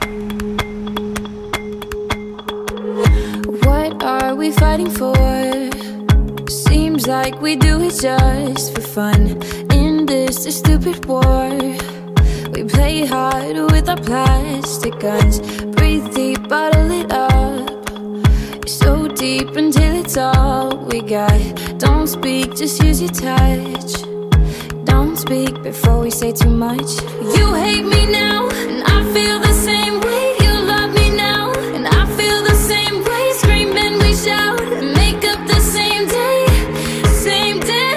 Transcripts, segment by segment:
What are we fighting for? Seems like we do it just for fun. In this stupid war, we play hard with our plastic guns. Breathe deep, bottle it up. So deep until it's all we got. Don't speak, just use your touch. Don't speak before we say too much. You hate me now, and I feel the same way. You love me now, and I feel the same way. Scream and we shout, and make up the same day. Same day.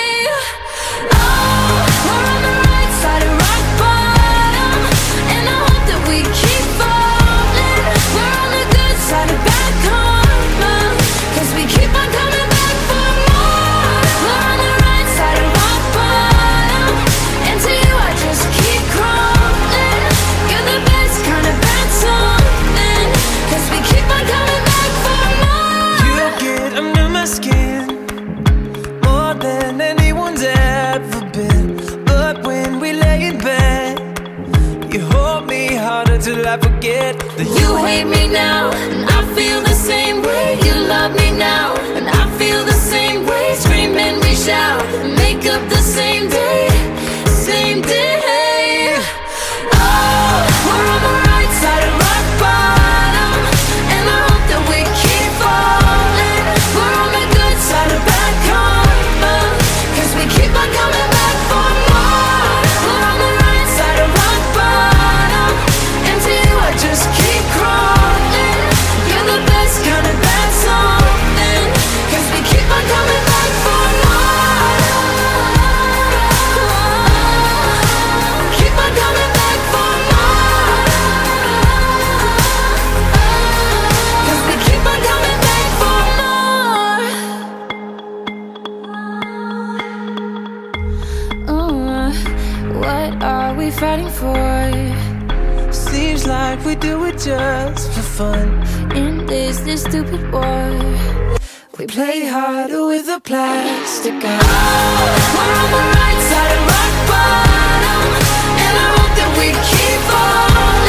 Oh, we're on the right side of rock bottom, and I hope that we keep falling. We're on the good side of bad karma, 'cause we keep on coming back for more. We're on the right side of rock bottom, and to you I just keep crawling. You're the best kind of bad something, 'cause we keep on coming back for more. You get under my skin more than anyone's ever been. But when we lay in bed, you hold me harder till I forget that You hate me now, and I feel the same way. You love me now, and I feel the same way. Scream and we shout, make up the same day. Same day. Oh, we're on the right side of rock bottom, and I hope that we keep falling. We're on the good side of bad karma, 'cause we keep on coming back for more. We're on the right side of rock bottom, and to you I just keep crawling. You're the best kind of bad something, 'cause we keep on coming back for more. Keep on coming back for more, 'cause we keep on coming back for more. What are we fighting for? seems like we do it just for fun. In this stupid war, We play harder with a plastic gun. oh, we're on the right side of rock bottom, and I hope that we keep falling.